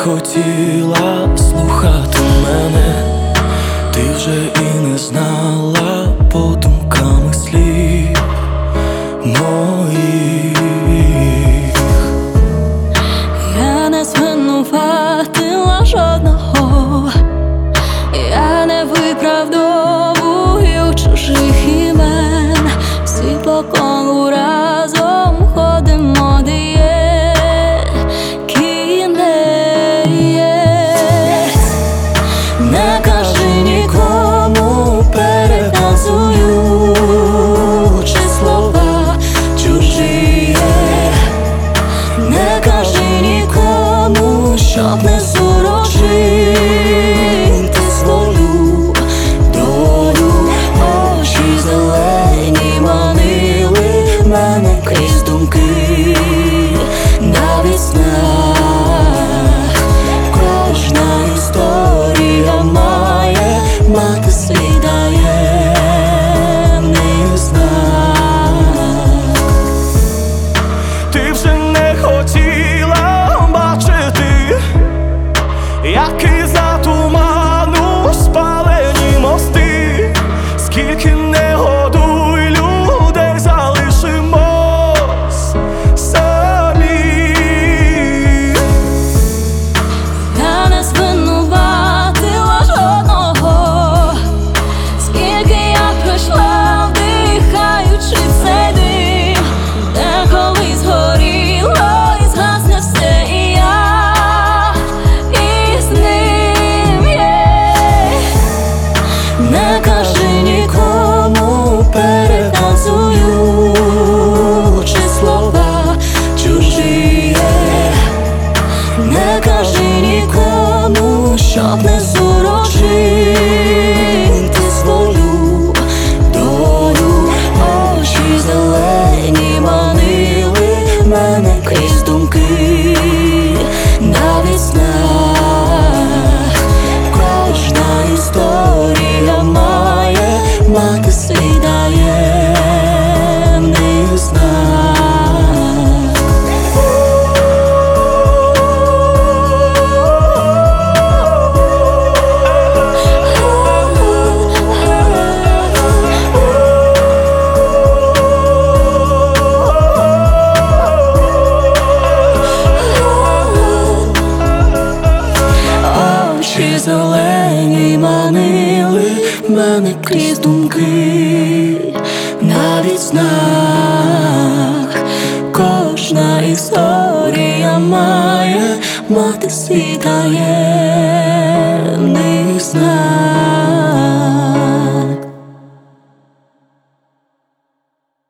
хотіла слухати мене, ти вже і не знала по думками слів моїх. Я не звинуватила жодного, я не виправдовую чужих імен. Всі по колу разом ходимо, де є кінець. Не кажи нікому, переказуючи слова чужі. Не кажи нікому, щоб не сурочити свою долю. Очі зелені манили мене крізь думки, навіть снах. Кожна історія має мати свій таємний знак. Ти вже не хотіла бачити, як із-за туману спалені мости. Скільки не годуй людей, залишимось самі. Я не звинуватила жодного, скільки я пройшла, вдихаючи цей дим, де колись згоріло і згасне все, і я із ним є. Не кажи нікому, переказуючи слова чужі. Не кажи нікому, щоб не сурочити свою долю. Очі зелені манили мене крізь думки, навіть снах. Кожна історія має мати свій таємний знак. Очі зелені манили мене крізь думки, навіть знак. Кожна історія має мати свій таємний